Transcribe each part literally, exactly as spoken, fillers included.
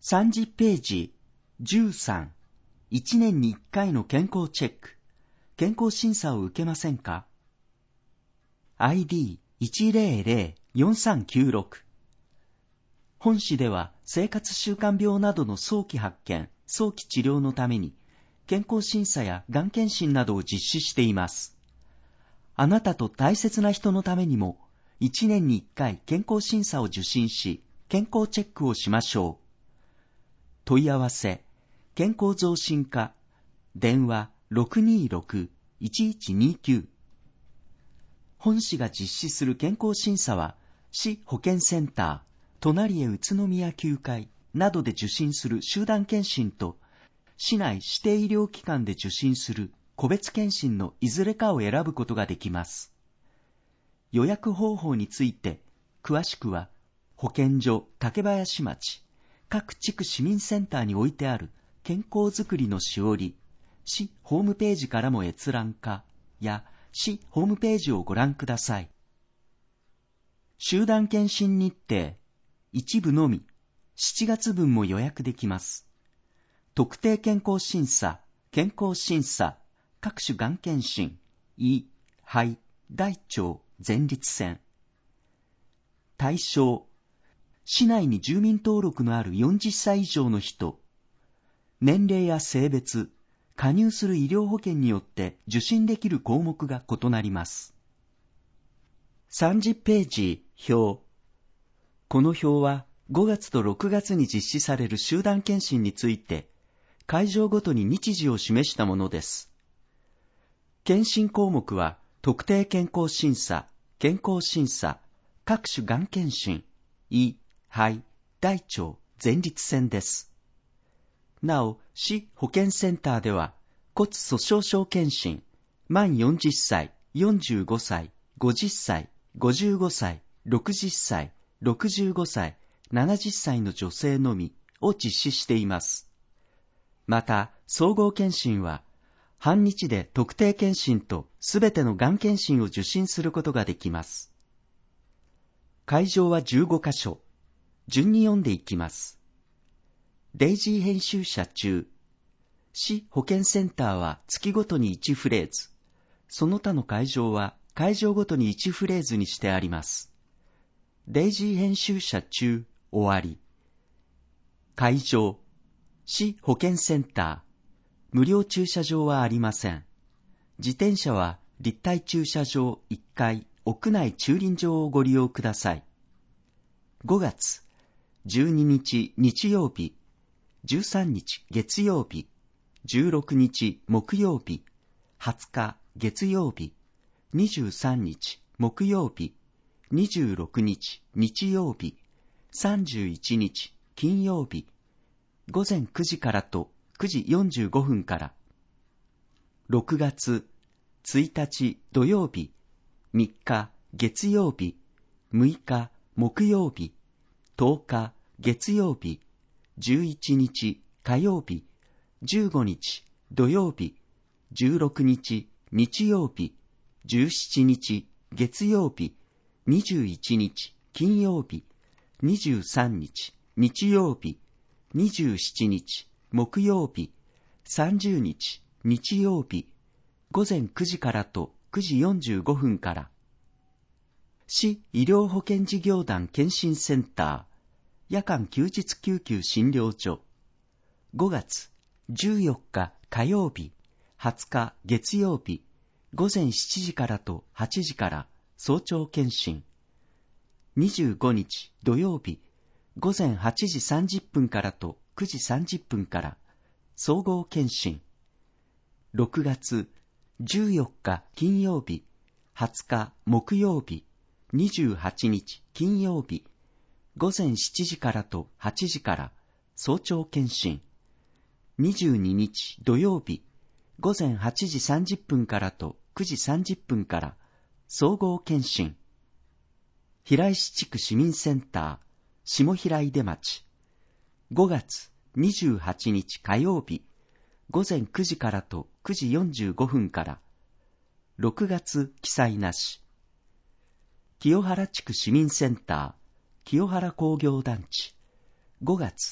さんじゅっページじゅうさん、いちねんにいっかいの健康チェック。健康審査を受けませんか？ アイディーいちゼロゼロよんさんきゅうろく。本市では生活習慣病などの早期発見、早期治療のために健康審査やがん検診などを実施しています。あなたと大切な人のためにもいちねんにいっかい健康審査を受診し、健康チェックをしましょう。問い合わせ、健康増進課、電話 ろくにろくいちいちにきゅう。本市が実施する健康審査は、市保健センター、隣へ宇都宮球会などで受診する集団検診と、市内指定医療機関で受診する個別検診のいずれかを選ぶことができます。予約方法について、詳しくは、保健所竹林町、各地区市民センターに置いてある健康づくりのしおり、市ホームページからも閲覧可や市ホームページをご覧ください。集団検診日程、一部のみ、しちがつぶんも予約できます。特定健康審査、健康審査、各種がん検診、胃、肺、大腸、前立腺。対象、市内に住民登録のあるよんじゅっさい以上の人、年齢や性別、加入する医療保険によって受診できる項目が異なります。さんじゅっページ表。この表はごがつとろくがつに実施される集団検診について、会場ごとに日時を示したものです。検診項目は、特定健康審査、健康審査、各種がん検診、胃、肺、大腸、前立腺です。なお、市保健センターでは、骨粗しょう症検診、満よんじゅっさい、よんじゅうごさい、ごじゅっさい、ごじゅうごさい、ろくじゅっさい、ろくじゅうごさい、ななじゅっさいの女性のみを実施しています。また、総合検診は、半日で特定検診とすべてのがん検診を受診することができます。会場はじゅうごかしょ。順に読んでいきます。デイジー編集者中。市保健センターは月ごとにいちフレーズ。その他の会場は会場ごとにいちフレーズにしてあります。デイジー編集者中終わり。会場。市保健センター。無料駐車場はありません。自転車は立体駐車場いっかい屋内駐輪場をご利用ください。ごがつじゅうににち日曜日、じゅうさんにち月曜日、じゅうろくにち木曜日、はつか月曜日、にじゅうさんにち木曜日、にじゅうろくにち日曜日、さんじゅういちにち金曜日、ごぜんくじからとくじよんじゅうごふんから。ろくがつついたち土曜日、みっか月曜日、むいか木曜日、とおか月曜日、じゅういちにち火曜日、じゅうごにち土曜日、じゅうろくにち日曜日、じゅうしちにち月曜日、にじゅういちにち金曜日、にじゅうさんにち日曜日、にじゅうしちにち木曜日、さんじゅうにち日曜日、ごぜんくじからとくじよんじゅうごふんから。市医療保健事業団検診センター、夜間休日救急診療所。ごがつじゅうよっか火曜日、はつか月曜日、ごぜんしちじからとはちじから早朝検診。にじゅうごにち土曜日、ごぜんはちじさんじゅっぷんからとくじさんじゅっぷんから総合検診。ろくがつじゅうよっか金曜日、はつか木曜日、にじゅうはちにち金曜日、ごぜんしちじからとはちじから早朝検診。にじゅうににち土曜日、ごぜんはちじさんじゅっぷんからとくじさんじゅっぷんから総合検診。平石地区市民センター、下平出町。ごがつにじゅうはちにち火曜日、ごぜんくじからとくじよんじゅうごふんから。ろくがつ記載なし。清原地区市民センター、清原工業団地。ごがつ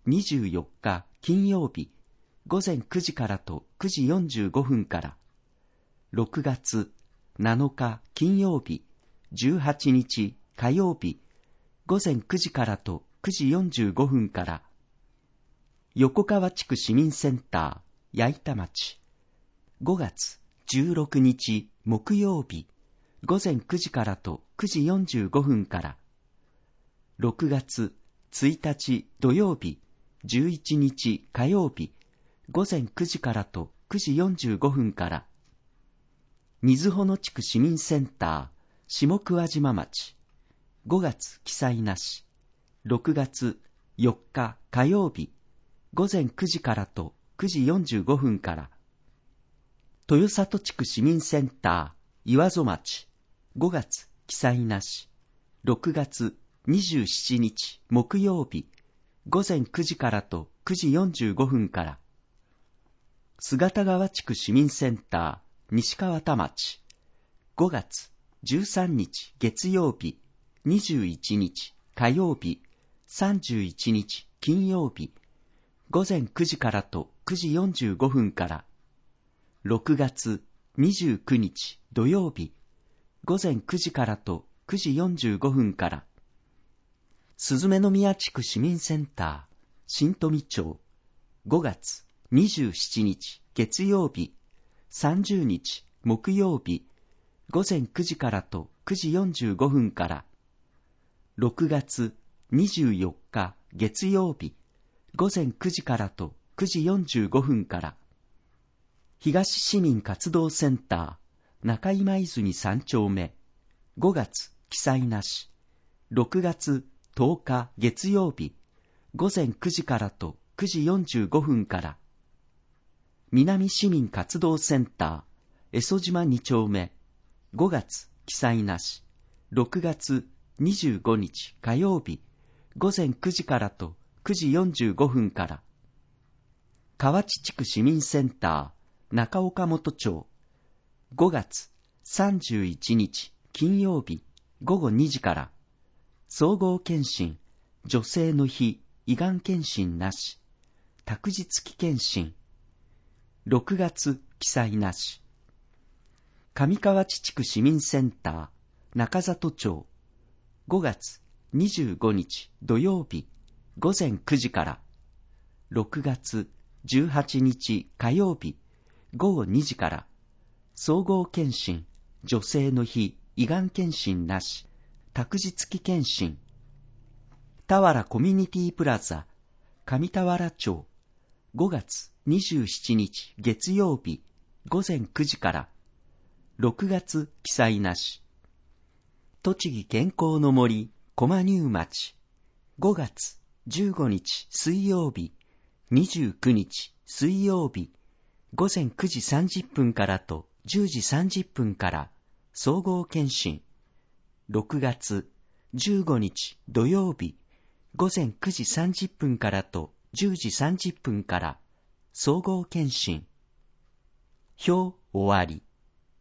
にじゅうよっか金曜日午前くじからとくじよんじゅうごふんから、ろくがつなのか金曜日じゅうはちにち火曜日午前くじからとくじよんじゅうごふんから、横川地区市民センター矢板町、ごがつじゅうろくにち木曜日午前くじからとくじよんじゅうごふんから、ろくがつついたち土曜日じゅういちにち火曜日午前くじからとくじよんじゅうごふんから、水穂野地区市民センター下桑島町、ごがつ記載なし、ろくがつよっか火曜日午前くじからとくじよんじゅうごふんから、豊里地区市民センター岩曽町、ごがつ記載なし、ろくがつにじゅうしちにち木曜日午前くじからとくじよんじゅうごふんから、姿川地区市民センター西川田町、ごがつじゅうさんにち月曜日にじゅういちにち火曜日さんじゅういちにち金曜日午前くじからとくじよんじゅうごふんから、ろくがつにじゅうくにち土曜日午前くじからとくじよんじゅうごふんから、鈴目宮地区市民センター新富町、ごがつにじゅうしちにち月曜日さんじゅうにち木曜日午前くじからとくじよんじゅうごふんから、ろくがつにじゅうよっか月曜日午前くじからとくじよんじゅうごふんから、東市民活動センター中今泉さんちょうめ、ごがつ記載なし、ろくがつとおか月曜日午前くじからとくじよんじゅうごふんから、南市民活動センター江曽島にちょうめ、ごがつ記載なし、ろくがつにじゅうごにち火曜日午前くじからとくじよんじゅうごふんから、河内地区市民センター中岡本町、ごがつさんじゅういちにち金曜日ごごにじから、総合検診女性の日胃がん検診なし、託児付き検診、ろくがつ記載なし、上河内地区市民センター中里町、ごがつにじゅうごにち土曜日午前くじから、ろくがつじゅうはちにち火曜日ごごにじから、総合検診女性の日胃がん検診なし、託児付き検診、田原コミュニティプラザ上田原町、ごがつにじゅうしちにち月曜日午前くじから、ろくがつ記載なし、栃木健康の森駒入町、ごがつじゅうごにち水曜日にじゅうくにち水曜日午前くじさんじゅっぷんからとじゅうじさんじゅっぷんから総合検診、ろくがつじゅうごにち土曜日午前くじさんじゅっぷんからとじゅうじさんじゅっぷんから総合検診。表終わり。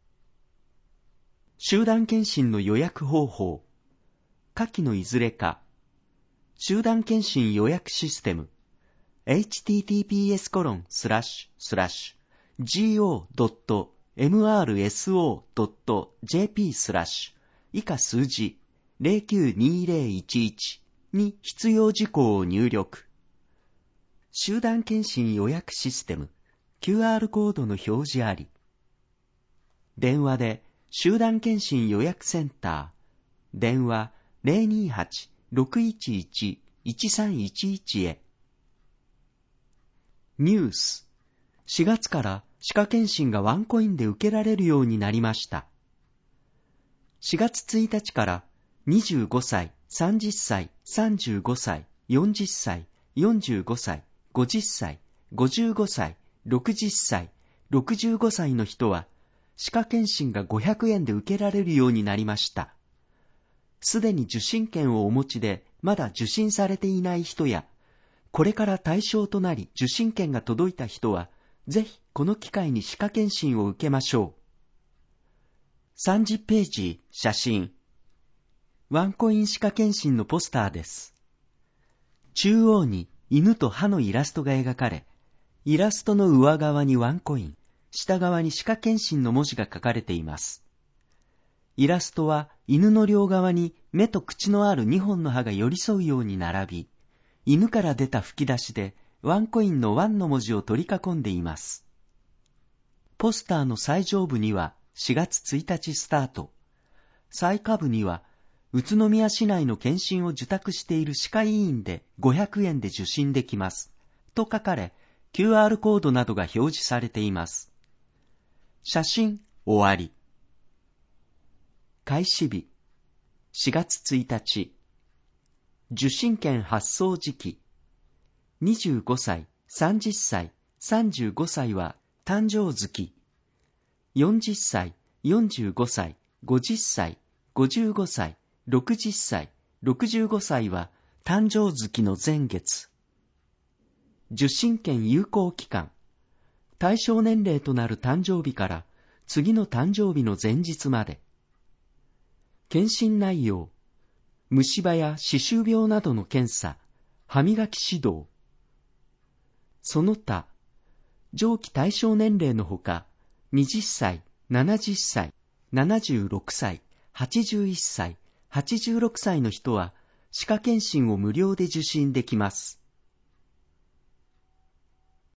集団検診の予約方法。下記のいずれか。集団検診予約システム エイチティーティーピーエスコロンスラッシュスラッシュジーオードットエムアールエスオードットジェーピー スラッシュ以下数字ゼロきゅうにゼロいちいちに必要事項を入力。集団検診予約システム キューアール コードの表示あり。電話で集団検診予約センター電話 ゼロにはちろくいちいちいちさんいちいち へ。ニュース。しがつから歯科検診がワンコインで受けられるようになりました。しがつついたちからにじゅうごさい、さんじゅっさい、さんじゅうごさい、よんじゅっさい、よんじゅうごさい、ごじゅっさい、ごじゅうごさい、ろくじゅっさい、ろくじゅうごさいの人は歯科検診がごひゃくえんで受けられるようになりました。すでに受診券をお持ちでまだ受診されていない人や、これから対象となり受診券が届いた人は、ぜひこの機会に歯科検診を受けましょう。さんじゅっページ写真。ワンコイン歯科検診のポスターです。中央に犬と歯のイラストが描かれ、イラストの上側にワンコイン、下側に歯科検診の文字が書かれています。イラストは犬の両側に目と口のあるにほんの歯が寄り添うように並び、犬から出た吹き出しでワンコインのワンの文字を取り囲んでいます。ポスターの最上部にはしがつついたちスタート、最下部には宇都宮市内の検診を受託している歯科医院でごひゃくえんで受診できますと書かれ、キューアール コードなどが表示されています。写真終わり。開始日しがつついたち、受診券発送時期、にじゅうごさい、さんじゅっさい、さんじゅうごさいは誕生月、よんじゅっさい、よんじゅうごさい、ごじゅっさい、ごじゅうごさい、ろくじゅっさい、ろくじゅうごさいは誕生月の前月。受診券有効期間、対象年齢となる誕生日から次の誕生日の前日まで。検診内容、虫歯や歯周病などの検査、歯磨き指導。その他、上記対象年齢のほか、はたち、ななじゅっさい、ななじゅうろくさい、はちじゅういっさい、はちじゅうろくさいの人は歯科検診を無料で受診できます。